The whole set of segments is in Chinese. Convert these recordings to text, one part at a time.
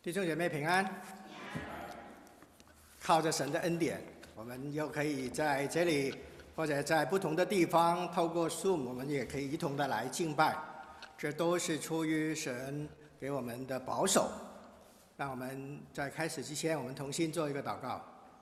弟兄姐妹平安，靠着神的恩典，我们又可以在这里或者在不同的地方，透过 Zoom， 我们也可以一同的来敬拜。这都是出于神给我们的保守。让我们在开始之前，我们同心做一个祷告。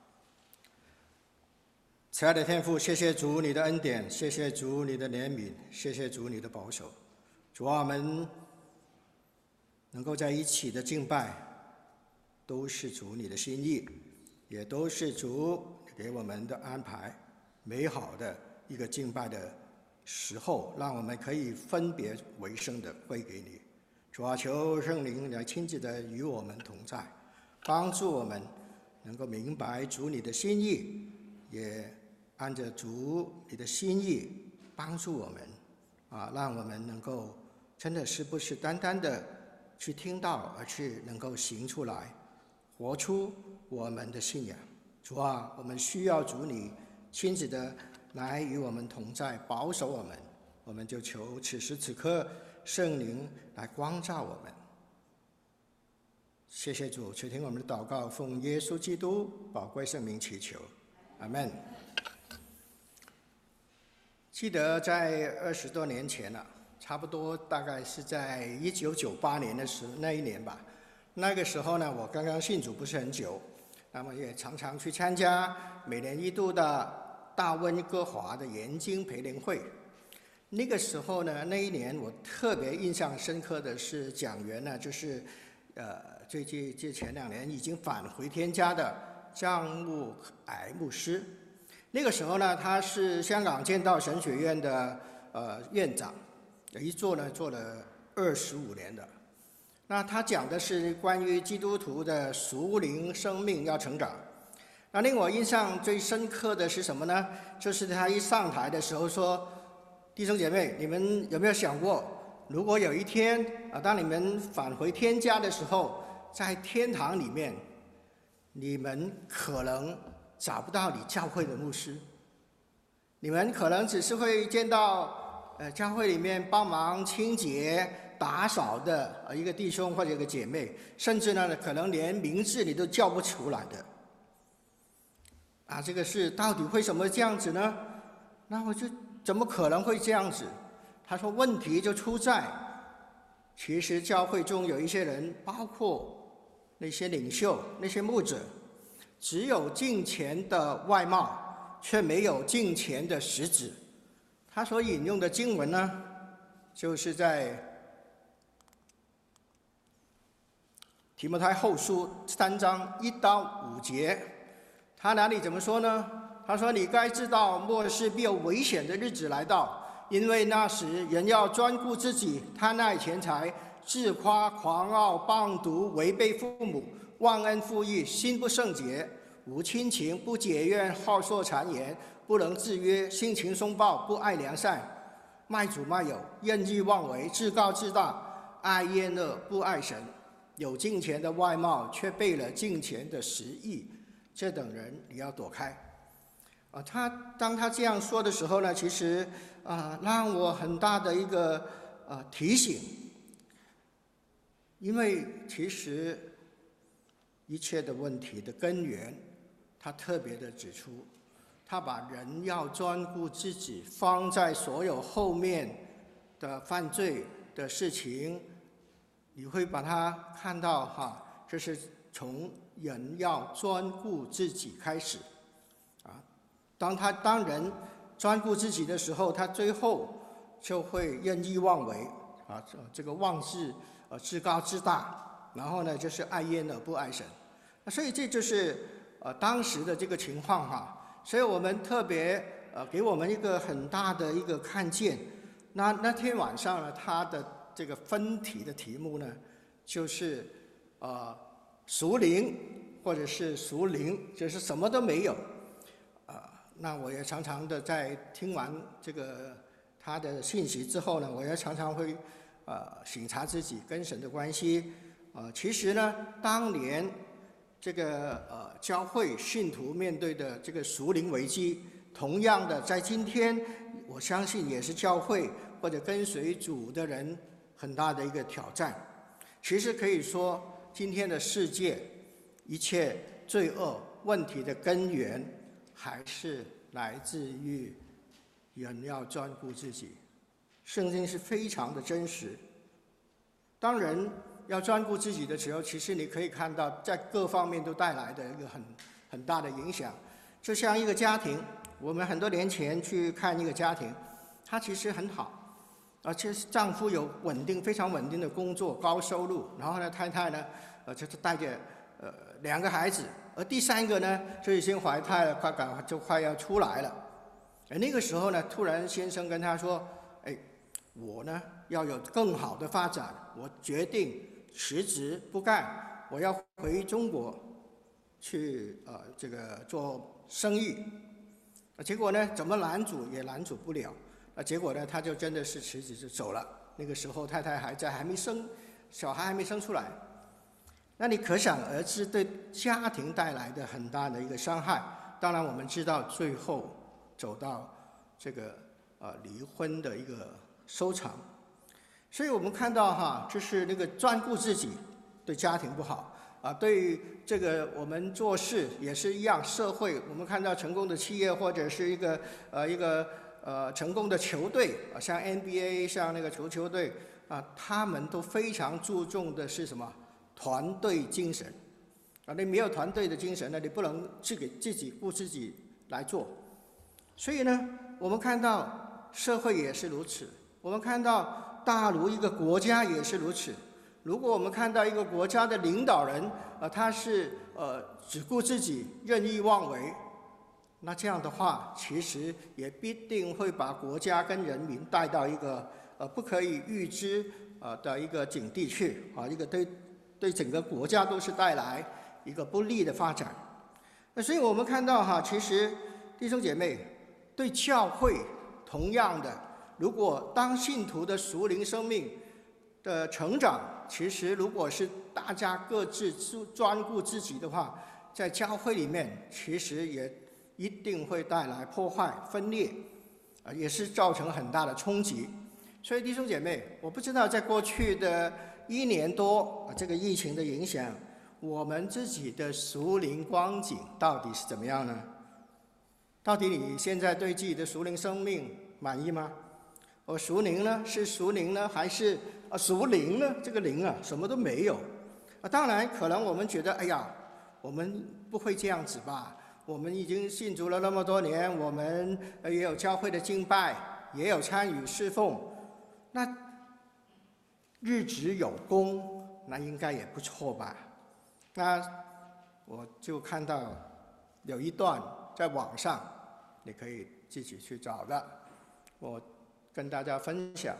慈爱的天父，谢谢主你的恩典，谢谢主你的怜悯，谢谢主你的保守。主啊，我们能够在一起的敬拜，都是主你的心意，也都是主给我们的安排，美好的一个敬拜的时候，让我们可以分别为圣的归给你。主啊，求圣灵来亲自的与我们同在，帮助我们能够明白主你的心意，也按着主你的心意帮助我们让我们能够真的是不是单单的去听到，而是能够行出来，活出我们的信仰。主啊，我们需要主你亲自的来与我们同在，保守我们。我们就求此时此刻圣灵来光照我们。谢谢主，垂听我们的祷告，奉耶稣基督宝贵圣名祈求，阿们。记得在20多年前了，差不多大概是在1998年的那一年吧。那个时候呢，我刚刚信主不是很久，那么也常常去参加每年一度的大温哥华的研经培灵会。那个时候呢，那一年我特别印象深刻的是讲员呢，就是最前2年已经返回天家的张牧矮牧师。那个时候呢，他是香港建道神学院的院长，一做呢做了25年的。那他讲的是关于基督徒的属灵生命要成长。那令我印象最深刻的是什么呢？就是他一上台的时候说，弟兄姐妹，你们有没有想过，如果有一天当你们返回天家的时候，在天堂里面，你们可能找不到你教会的牧师，你们可能只是会见到教会里面帮忙清洁打扫的一个弟兄或者一个姐妹，甚至呢可能连名字你都叫不出来的。这个是到底为什么这样子呢？那我就怎么可能会这样子？他说问题就出在，其实教会中有一些人，包括那些领袖、那些牧者，只有敬虔的外貌，却没有敬虔的实质。他所引用的经文呢，就是在提摩太后书3章1到5节。他哪里怎么说呢？他说，你该知道末世必有危险的日子来到，因为那时人要专顾自己，贪爱钱财，自夸狂傲，棒毒，违背父母，忘恩负义，心不圣洁，无亲情，不解怨，好说谗言，不能制约，性情松暴，不爱良善，卖主卖友，任意妄为，自高自大，爱厌乐，不爱神，有敬虔的外貌，却背了敬虔的实意，这等人你要躲开。当他这样说的时候呢，其实让我很大的一个提醒，因为其实一切的问题的根源，他特别的指出，他把人要专顾自己放在所有后面的犯罪的事情，你会把它看到这是从人要专顾自己开始当人专顾自己的时候，他最后就会任意妄为这个妄自自高自大，然后呢就是爱厌乐，不爱神。所以这就是当时的这个情况所以我们特别给我们一个很大的一个看见。那天晚上呢，他的这个分题的题目呢，就是属灵或者是属灵，就是什么都没有。那我也常常的在听完这个他的信息之后呢，我也常常会省察自己跟神的关系。其实呢，当年这个教会信徒面对的这个属灵危机，同样的在今天，我相信也是教会或者跟随主的人很大的一个挑战。其实可以说， 今天的世界一切罪恶问题的根源，还是来自于人要专顾自己。圣经是非常的真实。当人要专顾自己的时候，其实你可以看到，在各方面都带来的一个很大的影响。就像一个家庭，我们很多年前去看一个家庭，他其实很好，而且丈夫有非常稳定的工作，高收入，然后呢，太太呢，就是带着2个孩子，而第3个呢，就已经怀胎了，快要出来了。那个时候呢，突然先生跟他说：“哎，我呢要有更好的发展，我决定辞职不干，我要回中国去这个做生意。”结果呢，怎么拦阻也拦阻不了。结果呢，他就真的是辞职就走了。那个时候太太小孩还没生出来。那你可想而知，对家庭带来的很大的一个伤害。当然，我们知道最后走到这个离婚的一个收场。所以我们看到就是那个专顾自己对家庭不好对这个我们做事也是一样。社会我们看到成功的企业或者是一个成功的球队像 NBA 像那个球队他们都非常注重的是什么？团队精神你没有团队的精神呢，你不能自己顾自己来做。所以呢，我们看到社会也是如此，我们看到大陆一个国家也是如此。如果我们看到一个国家的领导人他是只顾自己，任意妄为，那这样的话，其实也必定会把国家跟人民带到一个不可以预知的一个境地去一个对整个国家都是带来一个不利的发展。所以我们看到其实弟兄姐妹，对教会同样的，如果当信徒的属灵生命的成长，其实如果是大家各自专顾自己的话，在教会里面其实也一定会带来破坏分裂也是造成很大的冲击。所以弟兄姐妹，我不知道在过去的1年多这个疫情的影响，我们自己的属灵光景到底是怎么样呢？到底你现在对自己的属灵生命满意吗？属灵呢？是属灵呢？还是属灵呢？这个灵什么都没有当然可能我们觉得哎呀，我们不会这样子吧，我们已经信主了那么多年，我们也有教会的敬拜，也有参与侍奉，那日子有功，那应该也不错吧。那我就看到有一段在网上，你可以自己去找的，我跟大家分享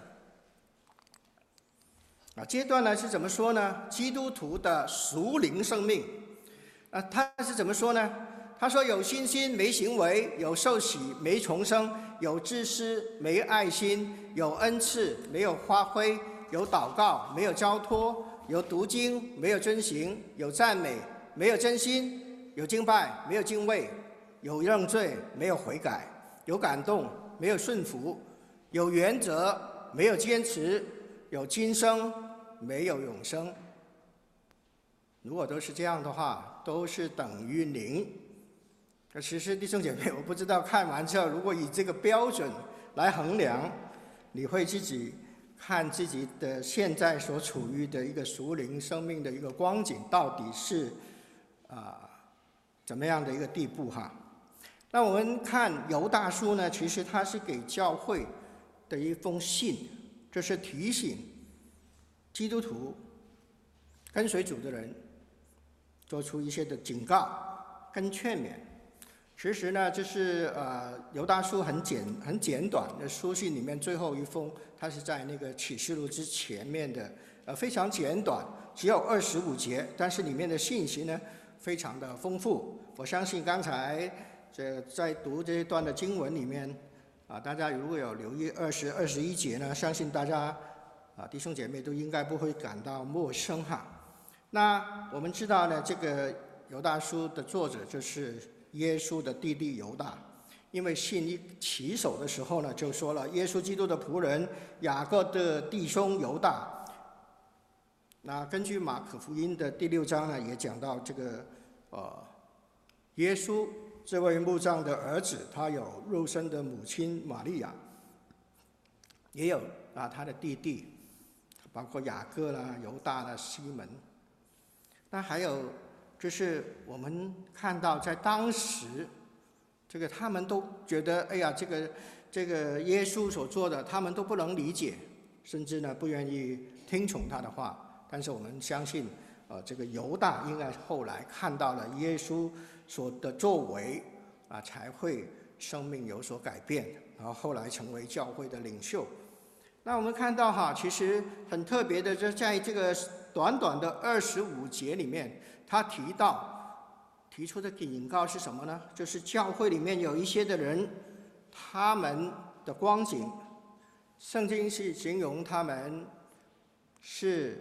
这段呢是怎么说呢？基督徒的属灵生命他是怎么说呢？他说：有信心没行为，有受洗没重生，有知识没爱心，有恩赐没有发挥，有祷告没有交托，有读经没有遵行，有赞美没有真心，有敬拜没有敬畏，有认罪没有悔改，有感动没有顺服，有原则没有坚持，有今生没有永生。如果都是这样的话，都是等于0。其实弟兄姐妹，我不知道看完之后，如果以这个标准来衡量，你会自己看自己的现在所处于的一个属灵生命的一个光景，到底是怎么样的一个地步那我们看犹大书呢，其实它是给教会的一封信，就是提醒基督徒跟随主的人做出一些的警告跟劝勉。其实呢，这是犹大书很简短的书信里面最后一封，它是在那个启示录之前面的非常简短，只有25节，但是里面的信息呢非常的丰富。我相信刚才在读这一段的经文里面大家如果有留意20、21节呢，相信大家弟兄姐妹都应该不会感到陌生那我们知道呢，这个犹大书的作者就是耶稣的弟弟犹大，因为信一起手的时候呢，就说了耶稣基督的仆人雅各的弟兄犹大， 那根据马可福音的第6章呢，也讲到这个耶稣这位木匠的儿子，他有肉身的母亲玛利亚，也有他的弟弟，包括雅各啦、犹大啦、西门。那还有就是我们看到在当时，这个他们都觉得，哎呀，这个耶稣所做的，他们都不能理解，甚至呢不愿意听从他的话。但是我们相信，这个犹大应该后来看到了耶稣所的作为，才会生命有所改变，然后后来成为教会的领袖。那我们看到其实很特别的，就在这个短短的25节里面，他提出的警告是什么呢？就是教会里面有一些的人，他们的光景，圣经是形容他们是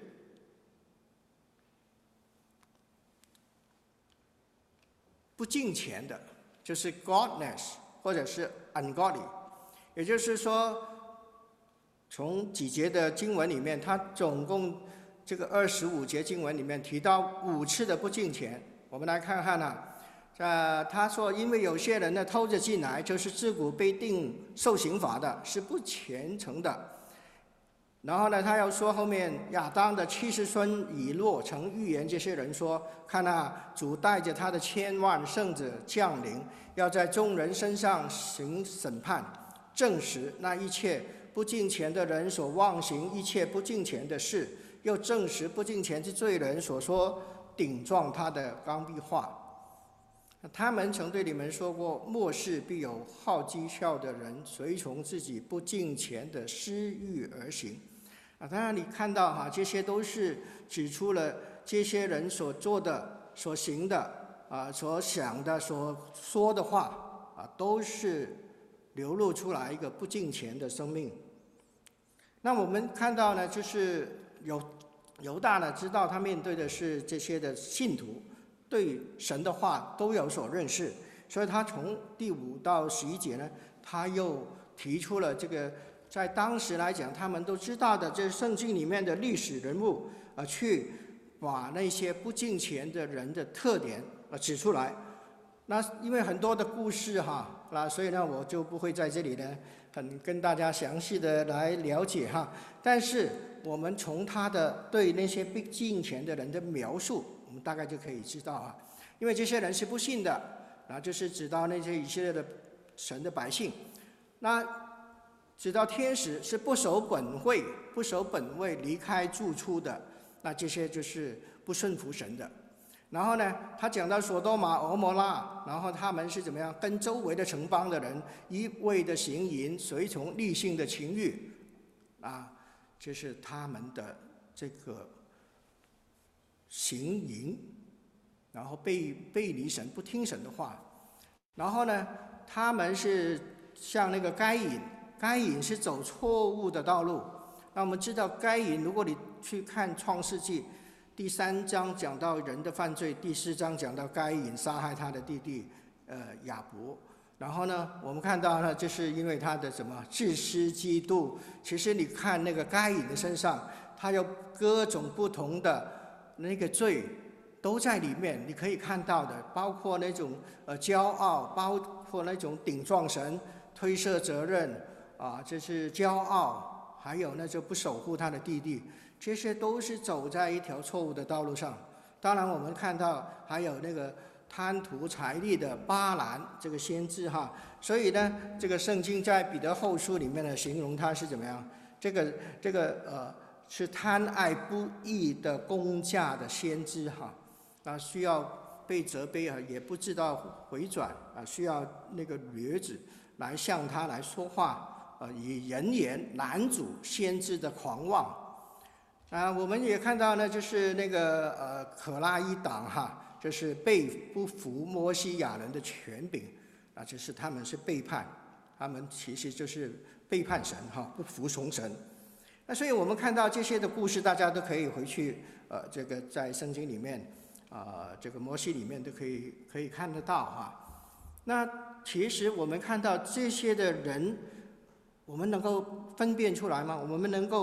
不敬虔的，就是 godless 或者是 ungodly。 也就是说，从几节的经文里面，他总共这个25节经文里面提到5次的不敬虔。我们来看看他说因为有些人呢偷着进来，就是自古被定受刑罚的，是不虔诚的。然后呢，他又说后面亚当的70孙以诺曾预言这些人说，看主带着他的千万圣者降临，要在众人身上行审判，证实那一切不敬虔的人所妄行一切不敬虔的事，又证实不敬虔之罪人所说顶撞他的刚愎话。他们曾对你们说过，末世必有好讥笑的人，随从自己不敬虔的私欲而行。当然你看到这些都是指出了这些人所做的、所行的、所想的、所说的话都是流露出来一个不敬虔的生命。那我们看到呢，就是犹大呢知道他面对的是这些的信徒，对神的话都有所认识，所以他从第5到11节呢，他又提出了这个在当时来讲他们都知道的这圣经里面的历史人物，去把那些不敬虔的人的特点指出来。那因为很多的故事所以呢我就不会在这里呢跟大家详细的来了解但是我们从他的对那些不敬虔的人的描述，我们大概就可以知道因为这些人是不信的，就是指到那些以色列的神的百姓，那指到天使是不守本位离开住处的，那这些就是不顺服神的。然后呢，他讲到所多玛、俄摩拉，然后他们是怎么样跟周围的城邦的人一味的行淫，随从异性的情欲，这是他们的这个行淫，然后背离神，不听神的话。然后呢，他们是像那个该隐是走错误的道路。那我们知道该隐，如果你去看创世纪第3章讲到人的犯罪，第4章讲到该隐杀害他的弟弟亚伯。然后呢，我们看到呢，就是因为他的什么自私嫉妒。其实你看那个该隐的身上，他有各种不同的那个罪都在里面，你可以看到的，包括那种骄傲，包括那种顶撞神、推卸责任就是骄傲，还有那就不守护他的弟弟。这些都是走在一条错误的道路上。当然我们看到还有那个贪图财力的巴兰这个先知所以呢，这个圣经在彼得后书里面呢形容他是怎么样？这个是贪爱不义的工价的先知需要被责备也不知道回转需要那个驴子来向他来说话以人言拦阻先知的狂妄。我们也看到呢，就是那个可拉一党就是不服摩西亚人的权柄就是他们是背叛，他们其实就是背叛神不服从神。那所以我们看到这些的故事，大家都可以回去这个在圣经里面这个摩西里面都可以看得到那其实我们看到这些的人，我们能够分辨出来吗？我们能够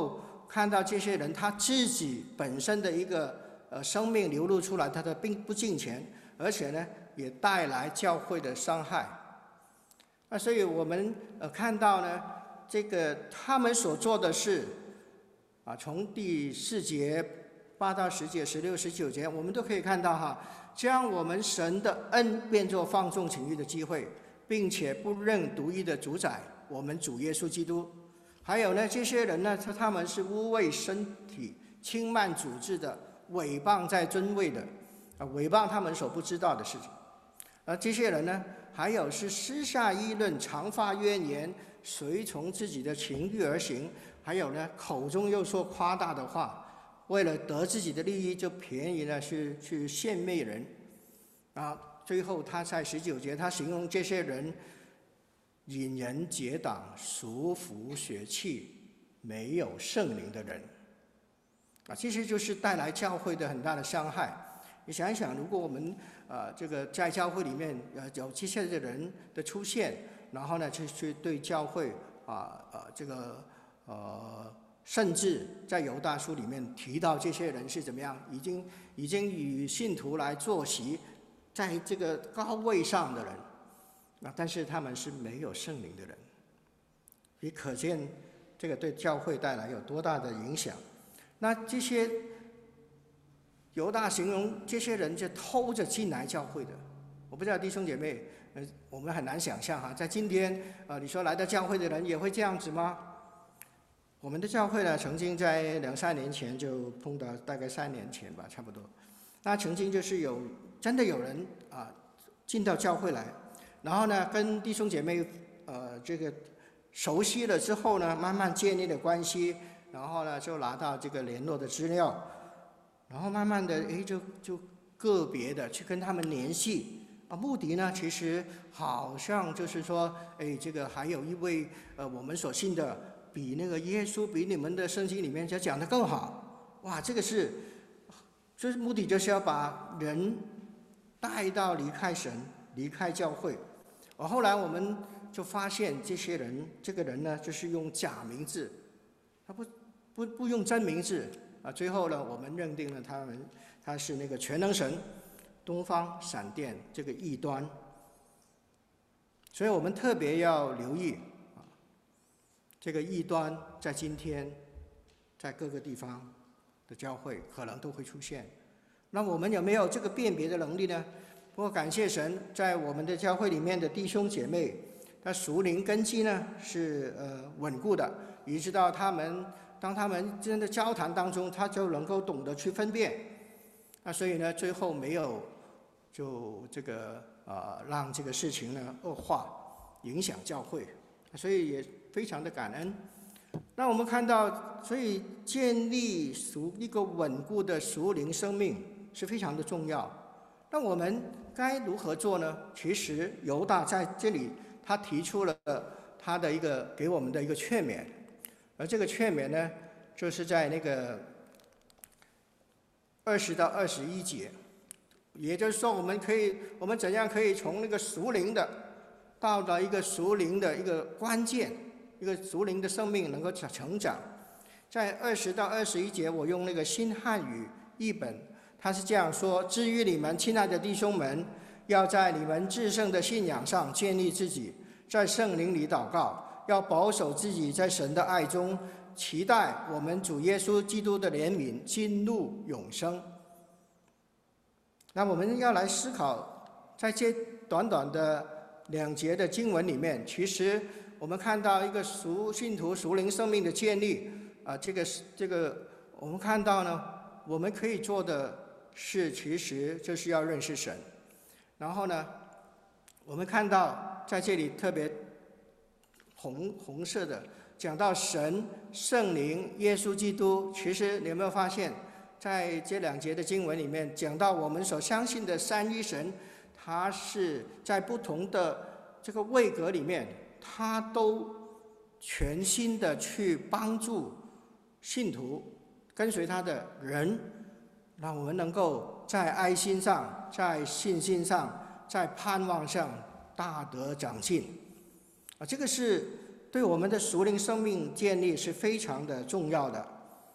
看到这些人他自己本身的一个生命流露出来，他的并不敬虔，而且呢也带来教会的伤害。所以我们看到呢，这个他们所做的事从第4节8到10节、16、19节，我们都可以看到将我们神的恩变作放纵情欲的机会，并且不认独一的主宰我们主耶稣基督。还有呢，这些人呢，他们是污秽身体、轻慢主治的，毁谤在尊位的，毁谤他们所不知道的事情。而这些人呢，还有是私下议论、常发怨言、随从自己的情欲而行，还有呢，口中又说夸大的话，为了得自己的利益，就便宜呢去献媚人。最后他在19节，他形容这些人引人结党、属腐血气、没有圣灵的人。这些就是带来教会的很大的伤害。你想一想，如果我们这个在教会里面有这些的人的出现，然后呢去对教会甚至在犹大书里面提到这些人是怎么样，已经与信徒来坐席，在这个高位上的人，但是他们是没有圣灵的人，也可见这个对教会带来有多大的影响。那这些犹大形容这些人就偷着进来教会的，我不知道弟兄姐妹，我们很难想象在今天你说来到教会的人也会这样子吗？我们的教会呢，曾经在2、3年前就碰到，大概3年前吧，差不多。那曾经就是真的有人进到教会来，然后呢跟弟兄姐妹这个熟悉了之后呢，慢慢建立了关系，然后呢就拿到这个联络的资料，然后慢慢的就个别的去跟他们联系目的呢其实好像就是说这个还有一位我们所信的比那个耶稣比你们的圣经里面讲得更好。哇，这个就是目的，就是要把人带到离开神、离开教会。后来我们就发现这个人呢，就是用假名字，他不用真名字最后呢，我们认定了他是那个全能神、东方闪电这个异端。所以我们特别要留意这个异端在今天在各个地方的教会可能都会出现。那我们有没有这个辨别的能力呢？不过感谢神，在我们的教会里面的弟兄姐妹，他属灵根基呢是稳固的，以致到当他们真的交谈当中，他就能够懂得去分辨。所以呢，最后没有就这个让这个事情呢恶化，影响教会。所以也非常的感恩。那我们看到，所以建立一个稳固的属灵生命是非常的重要。那我们该如何做呢？其实犹大在这里他提出了他的给我们的一个劝勉，而这个劝勉呢，就是在那个20到21节，也就是说，我们怎样可以从那个属灵的到了一个属灵的一个关键，一个属灵的生命能够成长。在20到21节，我用那个新汉语译本，他是这样说：至于你们亲爱的弟兄们，要在你们至圣的信仰上建立自己，在圣灵里祷告，要保守自己在神的爱中，期待我们主耶稣基督的怜悯进入永生。那我们要来思考，在这短短的2节的经文里面，其实我们看到一个信徒属灵生命的建立这个我们看到呢，我们可以做的事其实就是要认识神。然后呢，我们看到在这里特别红色的讲到神、圣灵、耶稣基督。其实你有没有发现，在这2节的经文里面讲到我们所相信的三一神，他是在不同的这个位格里面，他都全心的去帮助信徒跟随他的人，让我们能够在爱心上、在信心上、在盼望上大得长进这个是对我们的属灵生命建立是非常的重要的。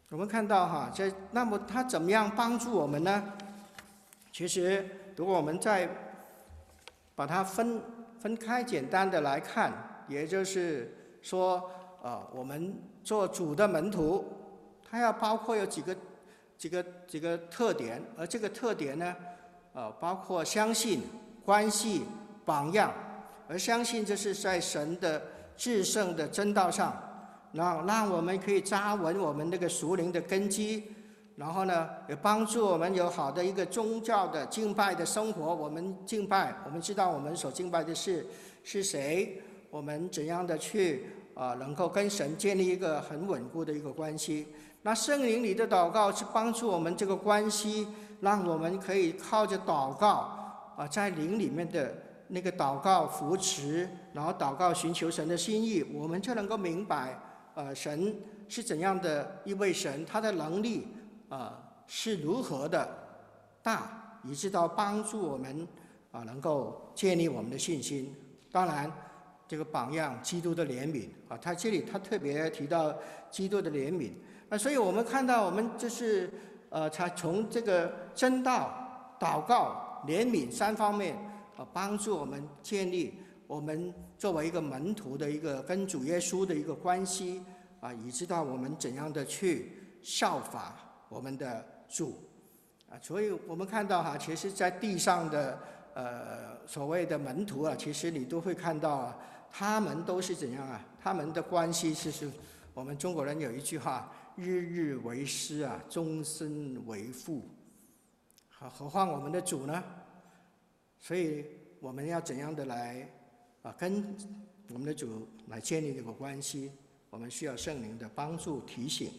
我们看到哈，那么他怎么样帮助我们呢？其实，如果我们再把它分开，简单的来看，也就是说，我们做主的门徒，它要包括有几个特点，而这个特点呢，包括相信、关系、榜样，而相信就是在神的至圣的真道上，然后让我们可以扎稳我们那个属灵的根基。然后呢，也帮助我们有好的一个宗教的敬拜的生活。我们敬拜，我们知道我们所敬拜的是谁，我们怎样的去能够跟神建立一个很稳固的一个关系。那圣灵里的祷告是帮助我们这个关系，让我们可以靠着祷告在灵里面的那个祷告扶持，然后祷告寻求神的心意，我们就能够明白神是怎样的一位神，他的能力是如何的大，以致到帮助我们能够建立我们的信心。当然，这个榜样基督的怜悯他这里他特别提到基督的怜悯。所以我们看到我们就是才从这个真道、祷告、怜悯三方面帮助我们建立我们作为一个门徒的一个跟主耶稣的一个关系以知道我们怎样的去效法我们的主所以我们看到其实在地上的所谓的门徒其实你都会看到他们都是怎样他们的关系是我们中国人有一句话，日日为师终身为父，何况我们的主呢？所以我们要怎样的来跟我们的主来建立这个关系？我们需要圣灵的帮助提醒。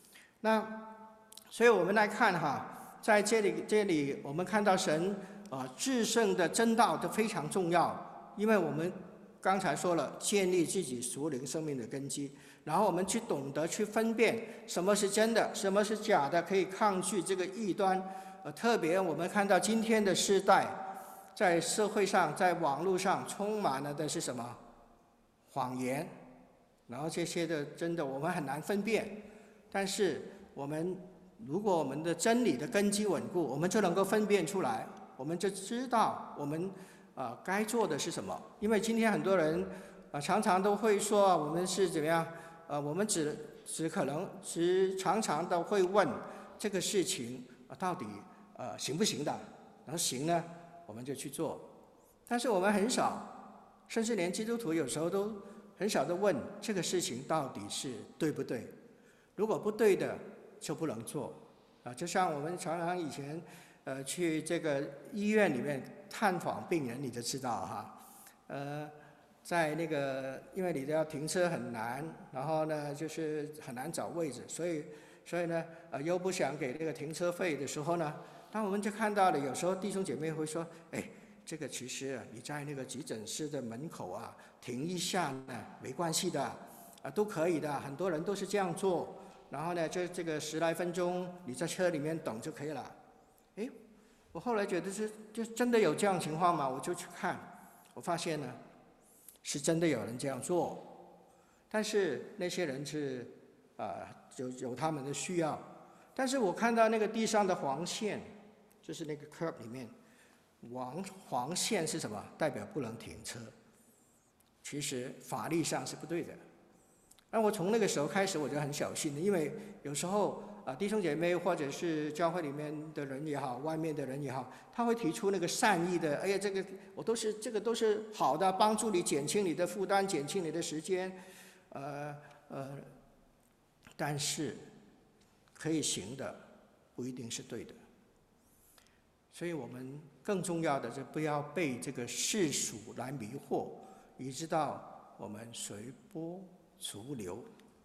所以我们来看在这里我们看到神至圣的真道都非常重要，因为我们刚才说了，建立自己属灵生命的根基，然后我们去懂得去分辨什么是真的，什么是假的，可以抗拒这个异端。特别我们看到今天的世代，在社会上，在网络上充满了的是什么？谎言，然后这些的真的我们很难分辨。但是如果我们的真理的根基稳固，我们就能够分辨出来，我们就知道我们该做的是什么。因为今天很多人常常都会说我们是怎么样我们常常都会问这个事情到底行不行的，然后行呢我们就去做。但是我们很少，甚至连基督徒有时候都很少的问这个事情到底是对不对，如果不对的就不能做就像我们常常以前去这个医院里面探访病人，你就知道在那个因为你要停车很难，然后呢就是很难找位置，所以呢又不想给那个停车费的时候呢，当我们就看到了有时候弟兄姐妹会说，这个其实你在那个急诊室的门口停一下呢没关系的都可以的，很多人都是这样做，然后呢就这个10来分钟你在车里面等就可以了。我后来觉得就真的有这样情况吗？我就去看，我发现呢是真的有人这样做，但是那些人是有他们的需要。但是我看到那个地上的黄线，就是那个 curb 里面黄线是什么？代表不能停车，其实法律上是不对的。那我从那个时候开始我就很小心的，因为有时候弟兄姐妹或者是教会里面的人也好，外面的人也好，他会提出那个善意的，这个都是好的，帮助你减轻你的负担，减轻你的时间，但是可以行的不一定是对的。所以我们更重要的是不要被这个世俗来迷惑，以致到我们随波逐流。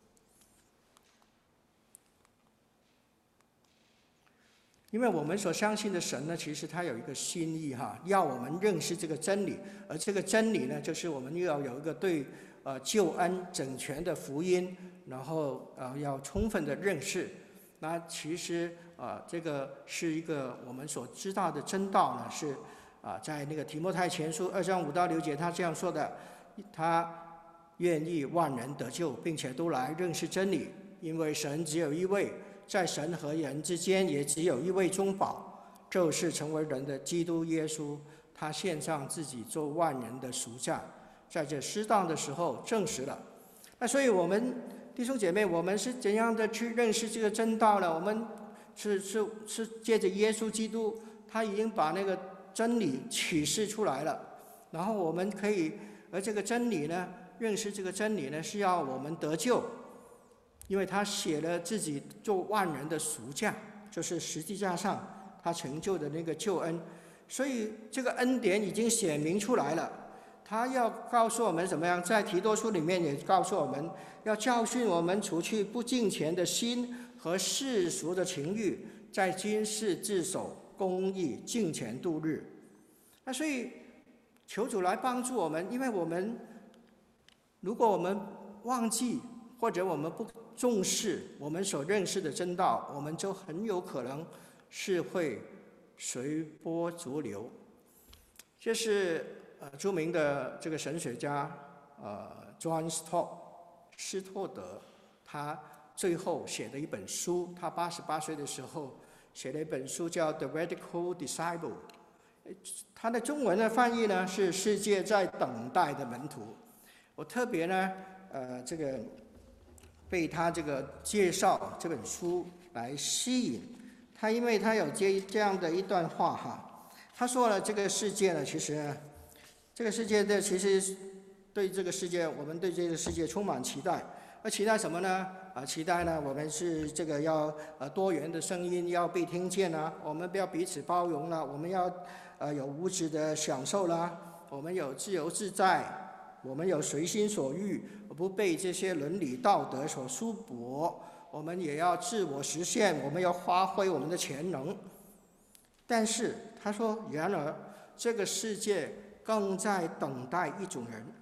因为我们所相信的神呢，其实他有一个心意要我们认识这个真理，而这个真理呢，就是我们又要有一个对救恩整全的福音，然后要充分的认识。那其实这个是一个我们所知道的真道呢，是在那个提摩太前书2章5到6节，他这样说的：他愿意万人得救，并且都来认识真理，因为神只有一位， 在神和人之间也只有一位中保，就是成为人的基督耶稣。他献上自己做万人的赎价，在这适当的时候证实了。那所以我们弟兄姐妹，我们是怎样的去认识这个真道呢？我们是借着耶稣基督，他已经把那个真理启示出来了，然后我们可以，而这个真理呢，认识这个真理呢，是要我们得救，因为他写了自己做万人的赎价，就是十字架上他成就的那个救恩。所以这个恩典已经显明出来了，他要告诉我们怎么样，在提多书里面也告诉我们，要教训我们除去不敬虔的心和世俗的情欲，在今世自守公义，敬虔度日。那所以求主来帮助我们，因为如果我们忘记或者我们不重视我们所认识的真道，我们就很有可能是会随波逐流。这是著名的这个神学家John Stott 施托德，他最后写的一本书，他88岁的时候写了一本书叫《The Radical Disciple》，他的中文的翻译呢是《世界在等待的门徒》。我特别呢这个被他这个介绍这本书来吸引。他因为他有这样的一段话哈，他说了这个世界呢，其实呢，这个世界的其实对这个世界，我们对这个世界充满期待。那期待什么呢？期待呢，我们是这个要多元的声音要被听见啊，我们不要彼此包容了，我们要有物质的享受啦，我们有自由自在，我们有随心所欲，不被这些伦理道德所束缚。我们也要自我实现，我们要发挥我们的潜能。但是他说，然而这个世界更在等待一种人，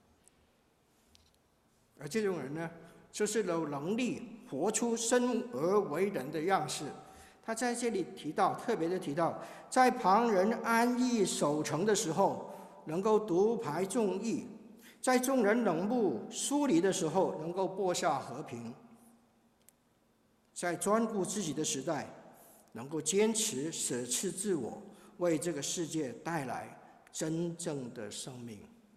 而这种人呢，就是有能力活出生而为人的样式。他在这里特别的提到，在旁人安逸守成的时候，能够独排众议；在众人冷漠疏离的时候，能够播下和平。在专顾自己的时代，能够坚持舍弃自我，为这个世界带来真正的生命。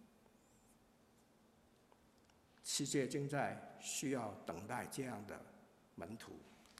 世界正在需要等待这样的门徒。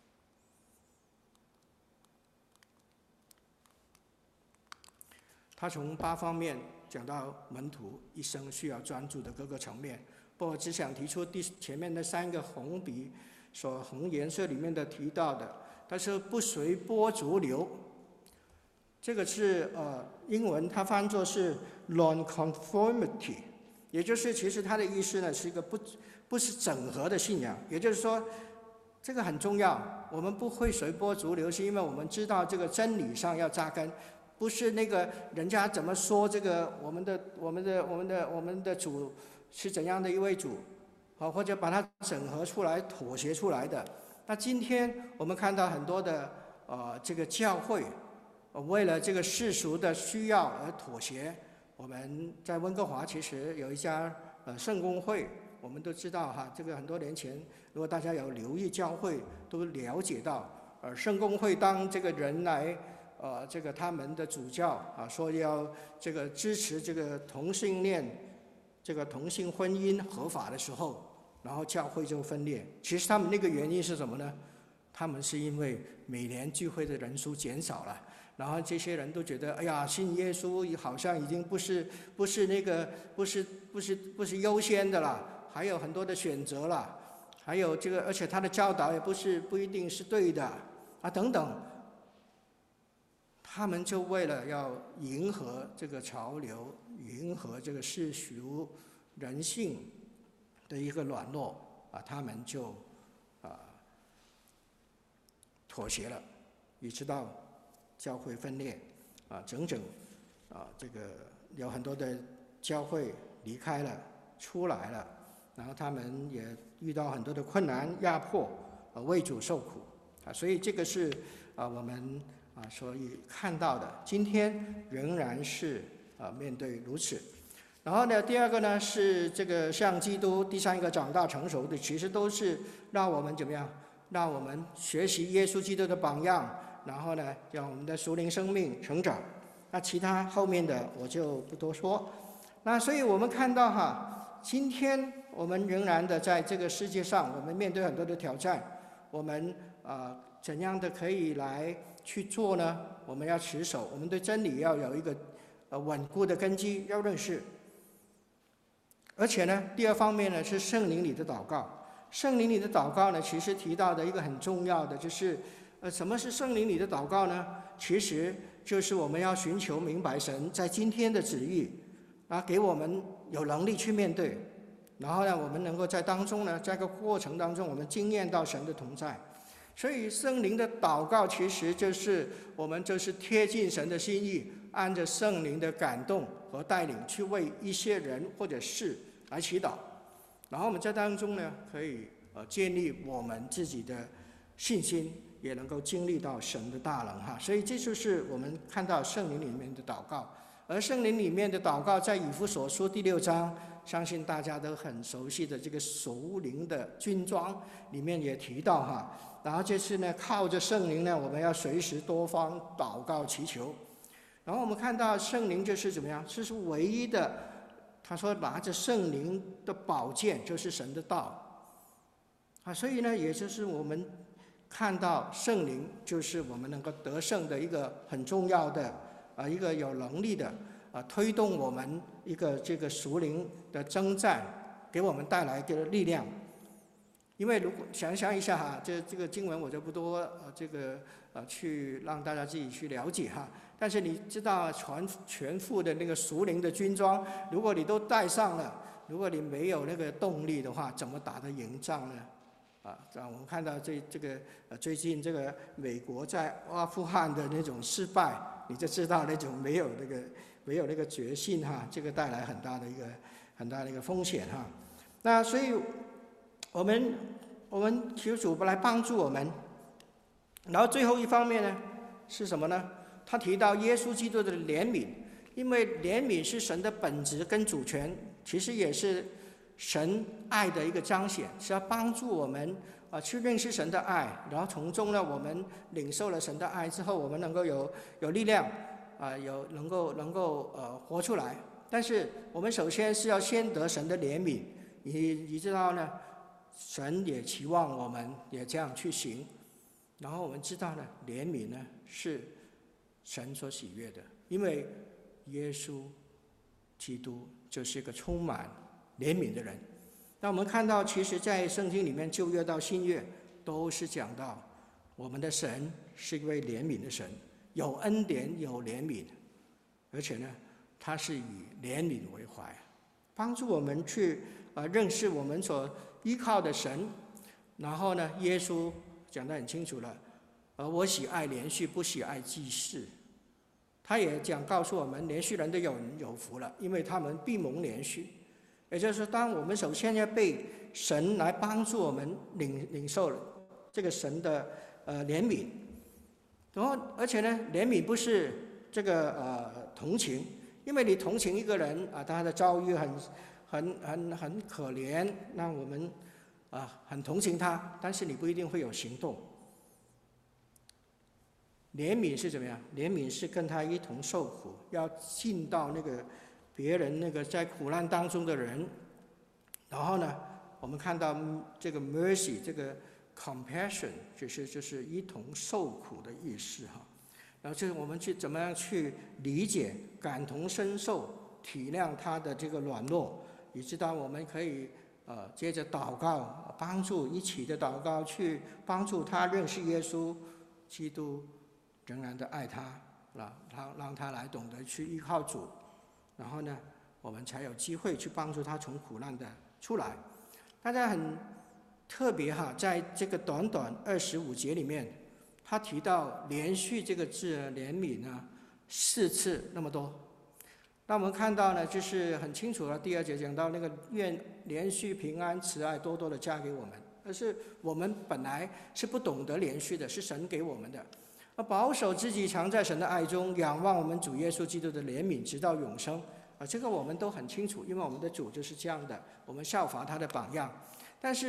他从8方面讲到门徒一生需要专注的各个层面，不过只想提出前面的3个红笔红颜色里面的提到的，他说不随波逐流，这个是英文它翻作是 non-conformity， 也就是其实它的意思呢是一个不是整合的信仰，也就是说这个很重要，我们不会随波逐流，是因为我们知道这个真理上要扎根，不是那个人家怎么说这个我们的主是怎样的一位主。或者把它整合出来、妥协出来的。那今天我们看到很多的这个教会，为了这个世俗的需要而妥协。我们在温哥华其实有一家圣公会，我们都知道哈，这个很多年前，如果大家有留意教会，都了解到，圣公会当这个人来这个他们的主教说要这个支持这个同性恋、这个同性婚姻合法的时候，然后教会就分裂。其实他们那个原因是什么呢？他们是因为每年聚会的人数减少了，然后这些人都觉得，哎呀，信耶稣好像已经不是优先的了，还有很多的选择了，还有这个，而且他的教导也不一定是对的等等。他们就为了要迎合这个潮流，迎合这个世俗人性的一个软弱他们就妥协了，一直到教会分裂整整这个有很多的教会离开了，出来了，然后他们也遇到很多的困难压迫为主受苦所以这个是我们所以看到的，今天仍然是面对如此。然后呢，第二个呢是这个像基督，第3个长大成熟的，其实都是让我们怎么样？ 让我们学习耶稣基督的榜样，然后呢，让我们的属灵生命成长。那其他后面的我就不多说。那所以我们看到哈，今天我们仍然的在这个世界上，我们面对很多的挑战，我们怎样的可以来去做呢？我们要持守，我们对真理要有一个稳固的根基，要认识。而且呢，第二方面呢是圣灵里的祷告。圣灵里的祷告呢，其实提到的一个很重要的就是，什么是圣灵里的祷告呢？其实就是我们要寻求明白神在今天的旨意，给我们有能力去面对。然后呢，我们能够在当中呢，在这个过程当中，我们经验到神的同在。所以圣灵的祷告其实就是我们就是贴近神的心意，按着圣灵的感动和带领去为一些人或者事来祈祷。然后我们在当中呢，可以建立我们自己的信心，也能够经历到神的大能哈。所以这就是我们看到圣灵里面的祷告。而圣灵里面的祷告，在以弗所书第6章，相信大家都很熟悉的这个属灵的军装里面也提到哈。然后这次呢，靠着圣灵呢，我们要随时多方祷告祈求。然后我们看到圣灵就是怎么样？这是唯一的，他说拿着圣灵的宝剑，就是神的道所以呢，也就是我们看到圣灵就是我们能够得胜的一个很重要的一个有能力的推动我们一个这个属灵的征战，给我们带来的力量。因为如果想象一下哈，这个经文我就不多去让大家自己去了解哈。但是你知道全副的那个属灵的军装，如果你都带上了，如果你没有那个动力的话，怎么打得赢仗呢？我们看到最近这个美国在阿富汗的那种失败，你就知道那种没有那个决心哈，这个带来很大的一个风险哈。那所以我们求主来帮助我们。然后最后一方面呢是什么呢？他提到耶稣基督的怜悯，因为怜悯是神的本质跟主权，其实也是神爱的一个彰显，是要帮助我们去认识神的爱，然后从中呢，我们领受了神的爱之后，我们能够有力量能够活出来。但是我们首先是要先得神的怜悯，你知道呢？神也期望我们也这样去行。然后我们知道呢，怜悯呢是神所喜悦的，因为耶稣基督就是一个充满怜悯的人。那我们看到，其实在圣经里面，旧约到新约都是讲到我们的神是一位怜悯的神，有恩典有怜悯，而且呢，他是以怜悯为怀，帮助我们去认识我们所依靠的神。然后呢，耶稣讲得很清楚了，我喜爱连续，不喜爱记事。他也告诉我们，连续人都有福了，因为他们必蒙连续。也就是说，当我们首先要被神来帮助我们领受这个神的怜悯，然后而且呢，怜悯不是这个同情，因为你同情一个人他的遭遇很可怜，那我们很同情他，但是你不一定会有行动。怜悯是怎么样？怜悯是跟他一同受苦，要进到那个别人那个在苦难当中的人。然后呢，我们看到这个 mercy， 这个 compassion， 就是一同受苦的意思哈。然后就是我们去怎么样去理解、感同身受、体谅他的这个软弱，以致到我们可以接着祷告，帮助一起的祷告，去帮助他认识耶稣基督，仍然的爱他，让他来懂得去依靠主，然后呢，我们才有机会去帮助他从苦难的出来。大家很特别哈，在这个短短25节里面，他提到连续这个字怜悯呢4次那么多。那我们看到呢，就是很清楚了。第2节讲到那个愿连续平安慈爱多多的加给我们，而是我们本来是不懂得连续的，是神给我们的。保守自己常在神的爱中，仰望我们主耶稣基督的怜悯，直到永生。这个我们都很清楚，因为我们的主就是这样的，我们效法他的榜样。但是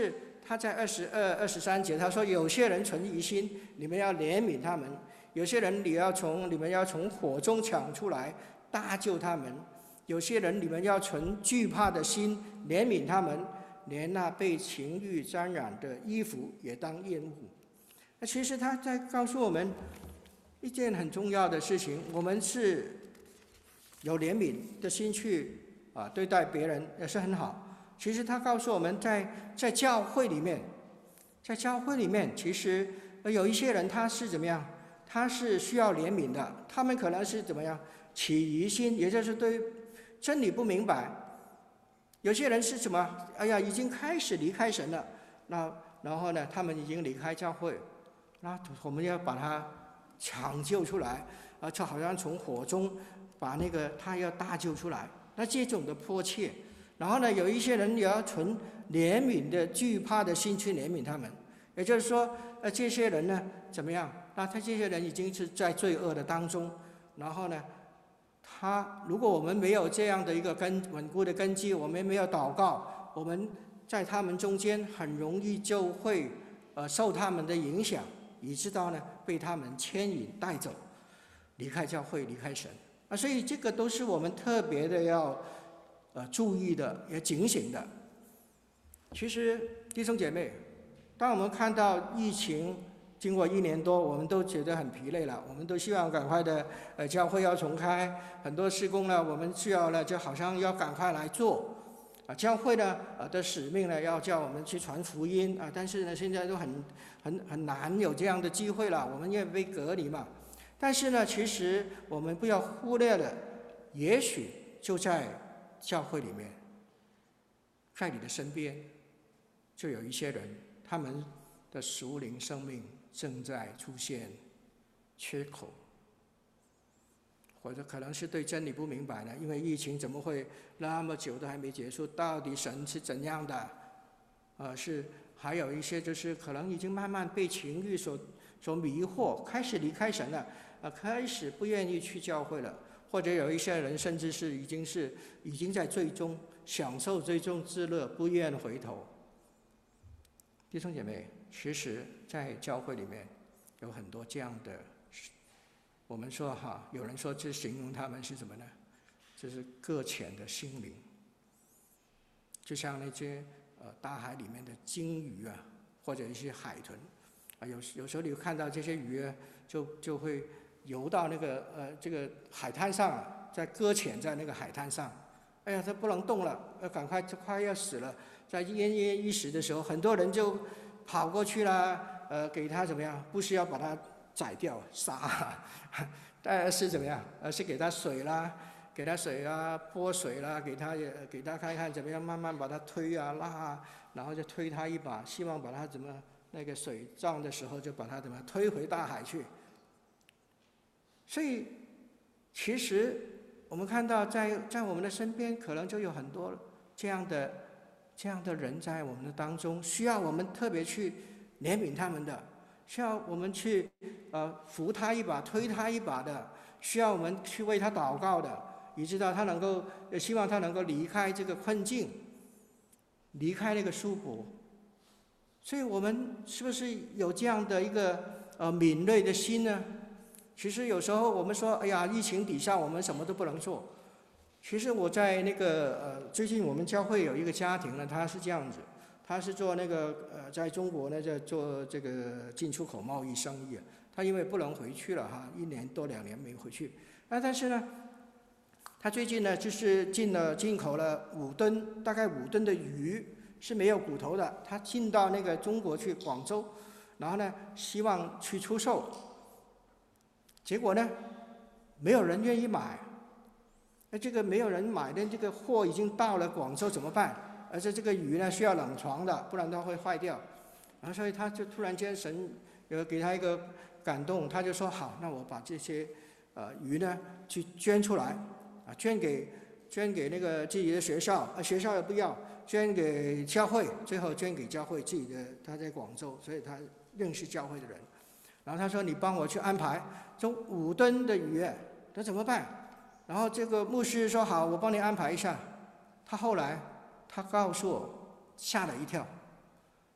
他在22、23节他说：“有些人存疑心，你们要怜悯他们；有些人你们要从火中抢出来，搭救他们；有些人你们要存惧怕的心，怜悯他们，连那被情欲沾染的衣服也当厌恶。”那其实他在告诉我们一件很重要的事情：我们是有怜悯的心去对待别人，也是很好。其实他告诉我们在教会里面，其实有一些人他是怎么样？他是需要怜悯的，他们可能是怎么样？起疑心，也就是对真理不明白。有些人是什么？哎呀，已经开始离开神了，然后呢，他们已经离开教会，那我们要把他抢救出来，就好像从火中把他要搭救出来。那这种的迫切，然后呢，有一些人也要存怜悯的、惧怕的心去怜悯他们。也就是说，这些人呢怎么样？那他这些人已经是在罪恶的当中，然后呢，如果我们没有这样的一个稳固的根基，我们没有祷告，我们在他们中间很容易就会受他们的影响，以致到呢被他们牵引带走，离开教会，离开神。所以这个都是我们特别的要注意的，也警醒的。其实弟兄姐妹，当我们看到疫情经过1年多，我们都觉得很疲累了，我们都希望赶快的教会要重开，很多事工呢我们需要呢就好像要赶快来做教会呢的使命呢要叫我们去传福音但是呢现在都很难有这样的机会了，我们因为被隔离嘛。但是呢，其实我们不要忽略了，也许就在教会里面，在你的身边，就有一些人，他们的属灵生命正在出现缺口，或者可能是对真理不明白呢，因为疫情怎么会那么久都还没结束？到底神是怎样的？还有一些就是可能已经慢慢被情欲所迷惑，开始离开神了，开始不愿意去教会了，或者有一些人甚至是已经在最终享受最终之乐，不愿回头。弟兄姐妹，其实在教会里面有很多这样的，我们说有人说这形容他们是什么呢？就是搁浅的心灵，就像那些大海里面的鲸鱼或者一些海豚有时候你看到这些鱼就会游到这个海滩上再搁浅在那个海滩上，哎呀，它不能动了，赶快就快要死了。在奄奄一息的时候，很多人就跑过去啦，给他怎么样？不是要把它宰掉杀，但是怎么样？是给他水啦，泼水啦，给他看看怎么样，慢慢把他推拉然后就推他一把，希望把他那个水涨的时候就把他推回大海去。所以，其实我们看到在我们的身边，可能就有很多这样的人在我们的当中，需要我们特别去怜悯他们的，需要我们去扶他一把、推他一把的，需要我们去为他祷告的，以致到他希望他能够离开这个困境，离开那个束缚。所以我们是不是有这样的一个敏锐的心呢？其实有时候我们说，哎呀，疫情底下我们什么都不能做。其实我在最近我们教会有一个家庭呢，他是这样子，他是做在中国呢在做这个进出口贸易生意他因为不能回去了1年多2年没回去，但是呢，他最近呢就是进口了大概5吨的鱼。是没有骨头的，他进到中国去广州，然后呢希望去出售，结果呢没有人愿意买，这个没有人买的这个货已经到了广州怎么办？而且这个鱼呢需要冷藏的，不然它会坏掉。然后所以他就突然间神给他一个感动，他就说好，那我把这些鱼呢去捐出来捐给那个自己的学校，学校也不要。捐给教会，最后捐给教会自己的，他在广州，所以他认识教会的人。然后他说：“你帮我去安排，这5吨的鱼，那怎么办？”然后这个牧师说：“好，我帮你安排一下。”他后来他告诉我，吓了一跳，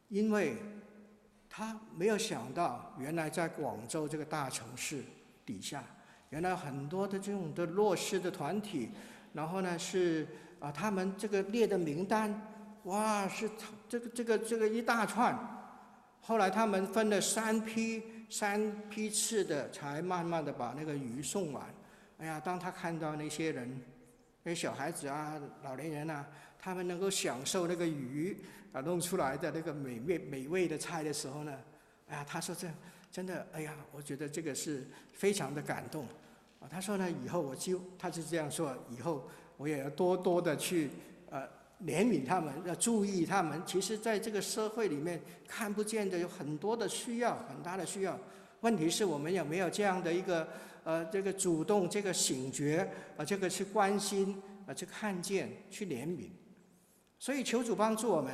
因为他没有想到，原来在广州这个大城市底下，原来很多的这种的弱势的团体，然后呢是他们这个列的名单，哇，是这个一大串。后来他们分了3批次的，才慢慢的把那个鱼送完。哎呀，当他看到那些人，那些小孩子啊、老年人啊，他们能够享受那个鱼弄出来的那个美味的菜的时候呢，哎呀，他说这真的，哎呀，我觉得这个是非常的感动。他说呢，以后他是这样说，以后我也要多多的去怜悯他们，要注意他们。其实在这个社会里面看不见的有很多的需要，很大的需要。问题是我们有没有这样的一个这个主动、这个醒觉这个去关心去看见、去怜悯。所以求主帮助我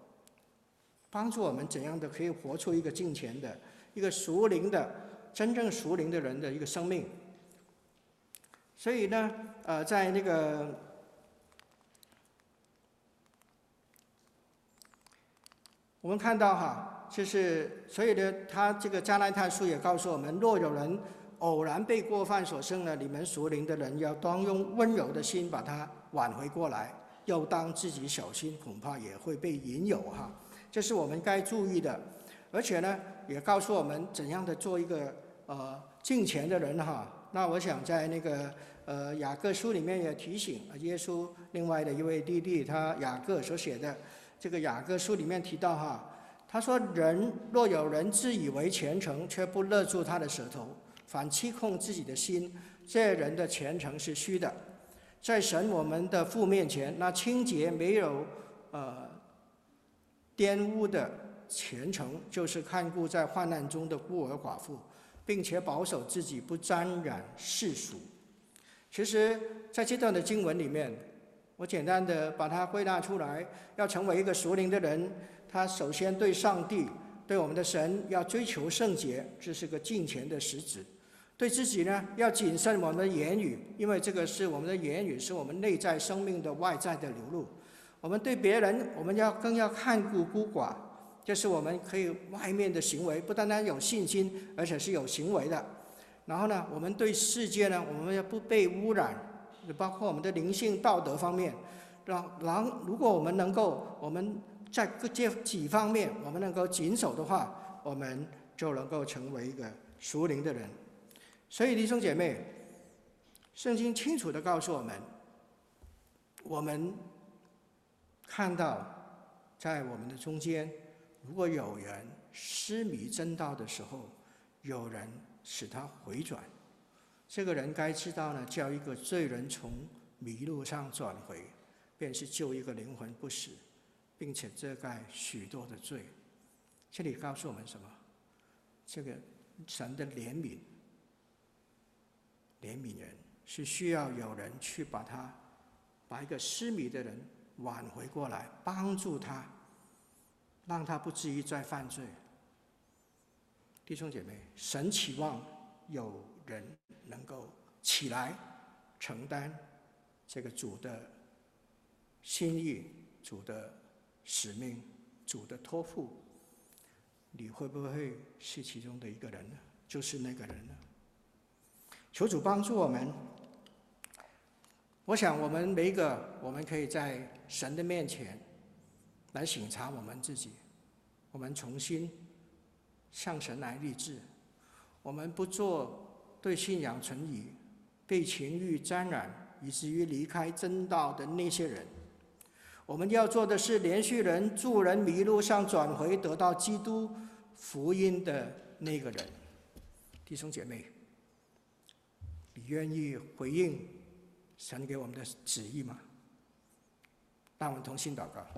们怎样的可以活出一个敬虔的、一个属灵的、真正属灵的人的一个生命。所以呢，在那个我们看到就是所以呢，他这个加拉太书也告诉我们，若有人偶然被过犯所胜呢，你们属灵的人要当用温柔的心把他挽回过来，要当自己小心，恐怕也会被引诱这是我们该注意的。而且呢，也告诉我们怎样的做一个敬虔的人那我想在那个雅各书里面也提醒耶稣另外的一位弟弟，他雅各所写的这个雅各书里面提到他说：若有人自以为虔诚，却不勒住他的舌头，反欺控自己的心，这人的虔诚是虚的。在神我们的父面前，那清洁没有玷污的虔诚，就是看顾在患难中的孤儿寡妇，并且保守自己不沾染世俗。其实在这段的经文里面，我简单的把它归纳出来，要成为一个属灵的人，他首先对上帝、对我们的神要追求圣洁，这是个敬虔的实质。对自己呢，要谨慎我们的言语，因为这个是我们的言语，是我们内在生命的外在的流露。我们对别人，我们更要看顾孤寡，这是我们可以外面的行为，不单单有信心，而且是有行为的。然后呢，我们对世界呢，我们要不被污染，包括我们的灵性道德方面。如果我们能够，我们在这几方面我们能够谨守的话，我们就能够成为一个属灵的人。所以弟兄姐妹，圣经清楚地告诉我们，我们看到在我们的中间，如果有人失迷真道的时候，有人使他回转，这个人该知道呢，叫一个罪人从迷路上转回，便是救一个灵魂不死，并且遮盖许多的罪。这里告诉我们什么？这个神的怜悯人是需要有人去把一个失迷的人挽回过来，帮助他，让他不至于再犯罪。弟兄姐妹，神期望有人能够起来承担这个主的心意、主的使命、主的托付。你会不会是其中的一个人呢？就是那个人呢？求主帮助我们。我想我们每一个，我们可以在神的面前来省察我们自己，我们重新向神来立志，我们不做对信仰存疑、被情欲沾染以至于离开真道的那些人。我们要做的是连续人、助人迷路上转回，得到基督福音的那个人。弟兄姐妹，你愿意回应神给我们的旨意吗？让我们同心祷告。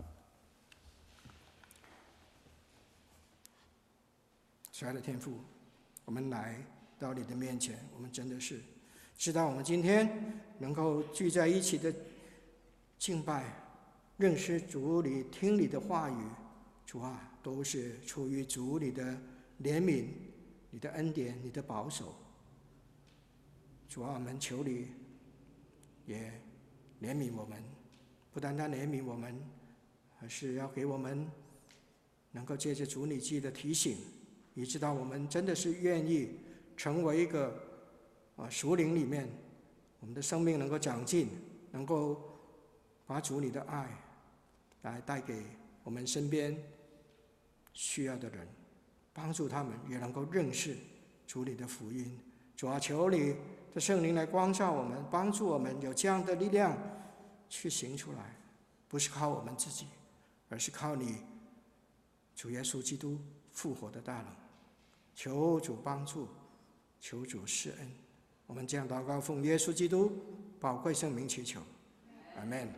亲爱的天父，我们来到你的面前，我们真的是知道我们今天能够聚在一起的敬拜、认识主你、听你的话语，主啊，都是出于主你的怜悯、你的恩典、你的保守。主啊，我们求你也怜悯我们，不单单怜悯我们，而是要给我们能够借着主你自己的提醒，以致到我们真的是愿意成为一个属灵里面，我们的生命能够长进，能够把主你的爱来带给我们身边需要的人，帮助他们也能够认识主你的福音。主啊，求你的圣灵来光照我们，帮助我们有这样的力量去行出来，不是靠我们自己，而是靠你主耶稣基督复活的大能。求主帮助，求主施恩。我们这样祷告，奉耶稣基督宝贵圣名祈求，阿们。